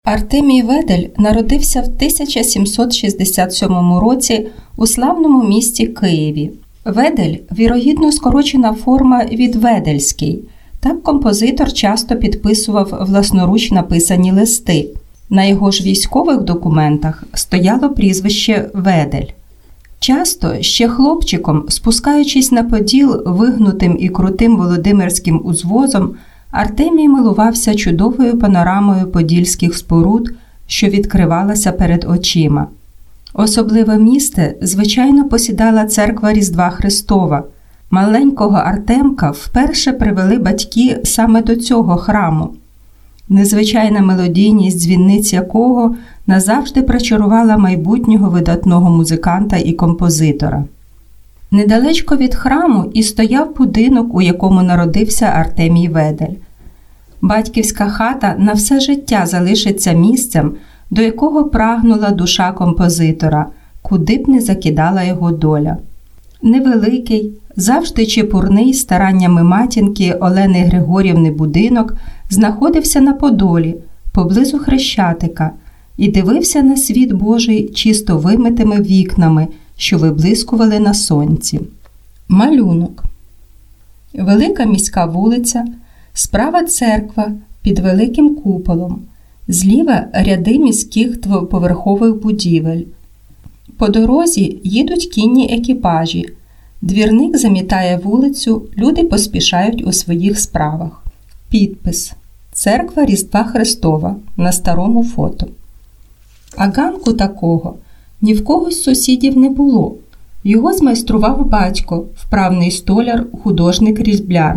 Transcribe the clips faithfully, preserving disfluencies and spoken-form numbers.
Артемій Ведель народився в тисяча сімсот шістдесят сьомому році у славному місті Києві. Ведель – вірогідно скорочена форма від Ведельський. Так композитор часто підписував власноруч написані листи. На його ж військових документах стояло прізвище Ведель. Часто, ще хлопчиком, спускаючись на Поділ вигнутим і крутим Володимирським узвозом, Артемій милувався чудовою панорамою подільських споруд, що відкривалася перед очима. Особливе місце, звичайно, посідала церква Різдва Христова. Маленького Артемка вперше привели батьки саме до цього храму. Незвичайна мелодійність дзвіниць якого назавжди причарувала майбутнього видатного музиканта і композитора. Недалечко від храму і стояв будинок, у якому народився Артемій Ведель. Батьківська хата на все життя залишиться місцем, до якого прагнула душа композитора, куди б не закидала його доля. Невеликий, завжди чепурний стараннями матінки Олени Григорівни будинок знаходився на Подолі, поблизу Хрещатика, і дивився на світ Божий чисто вимитими вікнами, що виблискували на сонці. Малюнок. Велика міська вулиця, справа церква під великим куполом, зліва ряди міських двоповерхових будівель. По дорозі їдуть кінні екіпажі. Двірник замітає вулицю, люди поспішають у своїх справах. Підпис. Церква Різдва Христова на старому фото. А ганку такого ні в кого з сусідів не було. Його змайстрував батько, вправний столяр, художник-різьбляр.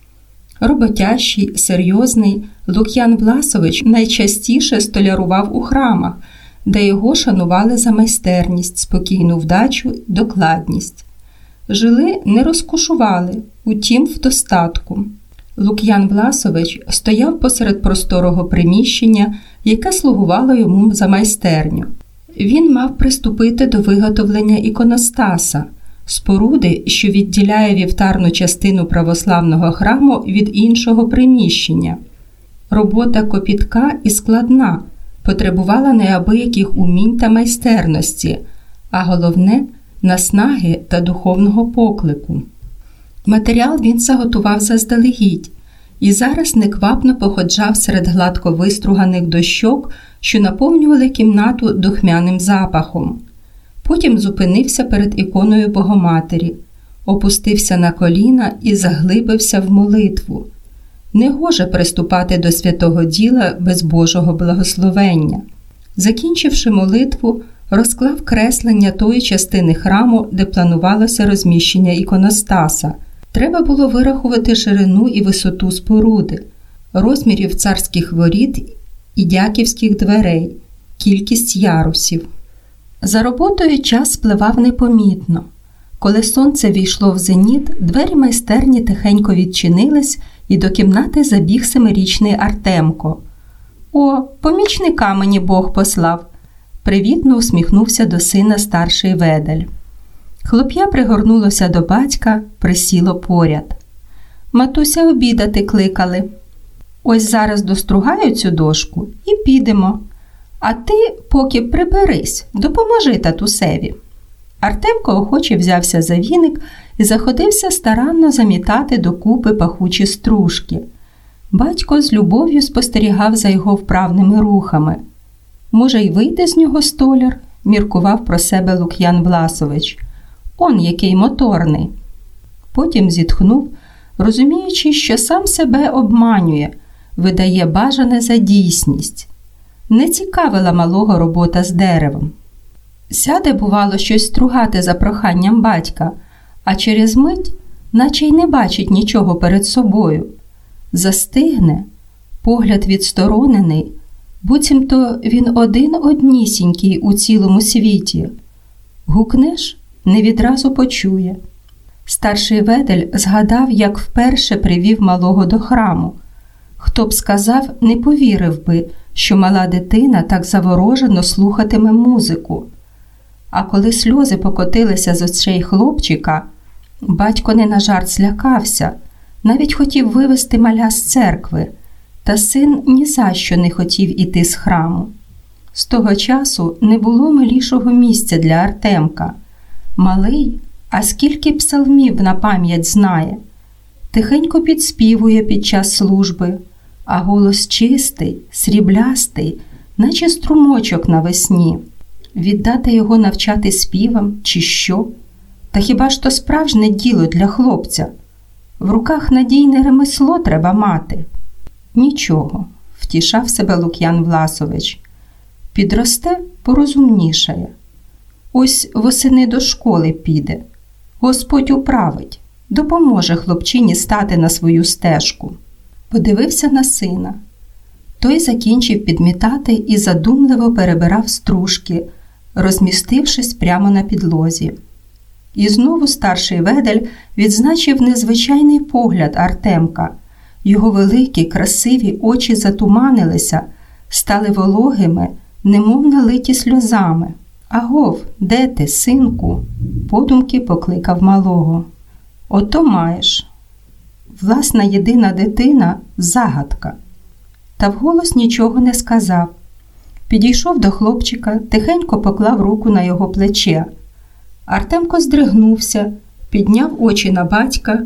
Роботящий, серйозний, Лук'ян Власович найчастіше столярував у храмах, де його шанували за майстерність, спокійну вдачу, докладність. Жили не розкошували, утім в достатку. Лук'ян Власович стояв посеред просторого приміщення, яке слугувало йому за майстерню. Він мав приступити до виготовлення іконостаса, споруди, що відділяє вівтарну частину православного храму від іншого приміщення. Робота копітка і складна, потребувала неабияких умінь та майстерності, а головне – наснаги та духовного поклику. Матеріал він заготував заздалегідь і зараз неквапно походжав серед гладко виструганих дощок, що наповнювали кімнату духмяним запахом. Потім зупинився перед іконою Богоматері, опустився на коліна і заглибився в молитву. Негоже приступати до святого діла без Божого благословення. Закінчивши молитву, розклав креслення тої частини храму, де планувалося розміщення іконостаса. Треба було вирахувати ширину і висоту споруди, розмірів царських воріт і дяківських дверей, кількість ярусів. За роботою час спливав непомітно. Коли сонце війшло в зеніт, двері майстерні тихенько відчинились, і до кімнати забіг семирічний Артемко. «О, помічника мені Бог послав!» – привітно усміхнувся до сина старший Ведель. Хлоп'я пригорнулося до батька, присіло поряд. «Матуся обідати кликали. Ось зараз достругаю цю дошку і підемо. А ти поки приберись, допоможи татусеві». Артемко охоче взявся за віник і заходився старанно замітати докупи пахучі стружки. Батько з любов'ю спостерігав за його вправними рухами. «Може, й вийде з нього столяр?» – міркував про себе Лук'ян Власович. «Он який моторний!» Потім зітхнув, розуміючи, що сам себе обманює, видає бажане за дійсність. Не цікавила малого робота з деревом. Сяде, бувало, щось стругати за проханням батька, а через мить, наче й не бачить нічого перед собою. Застигне, погляд відсторонений, буцімто він один-однісінький у цілому світі. Гукнеш – не відразу почує. Старший Ведель згадав, як вперше привів малого до храму. Хто б сказав, не повірив би, що мала дитина так заворожено слухатиме музику. А коли сльози покотилися з очей хлопчика, батько не на жарт злякався, навіть хотів вивести маля з церкви, Та син ні за що не хотів іти з храму. З того часу не було милішого місця для Артемка. Малий, а скільки псалмів на пам'ять знає. Тихенько підспівує під час служби, а голос чистий, сріблястий, наче струмочок навесні. Віддати його навчати співам чи що? Та хіба ж то справжнє діло для хлопця? В руках надійне ремесло треба мати. Нічого, втішав себе Лук'ян Власович. Підросте, порозумнішає. Ось восени до школи піде. Господь управить, допоможе хлопчині стати на свою стежку. Подивився на сина. Той закінчив підмітати і задумливо перебирав стружки, розмістившись прямо на підлозі. І знову старший Ведель відзначив незвичайний погляд Артемка. Його великі, красиві очі затуманилися, стали вологими, немов налиті сльозами. «Агов, де ти, синку?» – подумки покликав малого. «Ото маєш. Власна єдина дитина – загадка». Та вголос нічого не сказав. Підійшов до хлопчика, тихенько поклав руку на його плече. Артемко здригнувся, підняв очі на батька.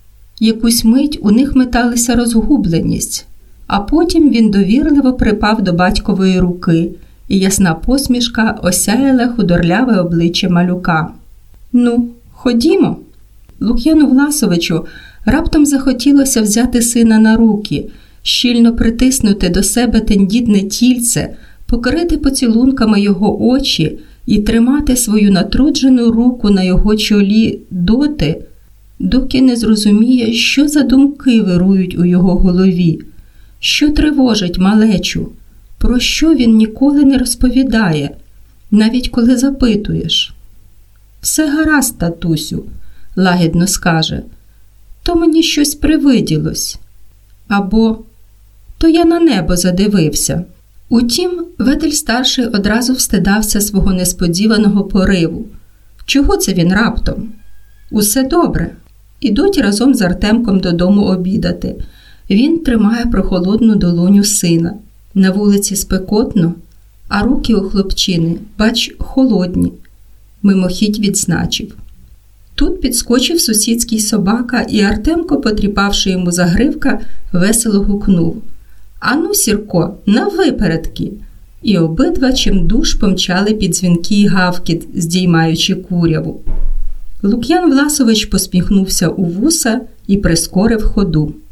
Якусь мить у них металася розгубленість, а потім він довірливо припав до батькової руки, і ясна посмішка осяяла худорляве обличчя малюка. «Ну, ходімо». Лук'яну Власовичу раптом захотілося взяти сина на руки, щільно притиснути до себе тендітне тільце, покрити поцілунками його очі і тримати свою натруджену руку на його чолі доти, доки не зрозуміє, що за думки вирують у його голові, що тривожить малечу, про що він ніколи не розповідає, навіть коли запитуєш. «Все гаразд, татусю», – лагідно скаже, «то мені щось привиділось». Або «то я на небо задивився». Утім, Ведель-старший одразу встидався свого несподіваного пориву. Чого це він раптом? Усе добре. Ідуть разом з Артемком додому обідати. Він тримає прохолодну долоню сина. На вулиці спекотно, а руки у хлопчини, бач, холодні. Мимохідь відзначив. Тут підскочив сусідський собака, і Артемко, потріпавши йому загривка, весело гукнув. «Ану, Сірко, на випередки!» І обидва чимдуж помчали під дзвінкий гавкіт, здіймаючи куряву. Лук'ян Власович посміхнувся у вуса і прискорив ходу.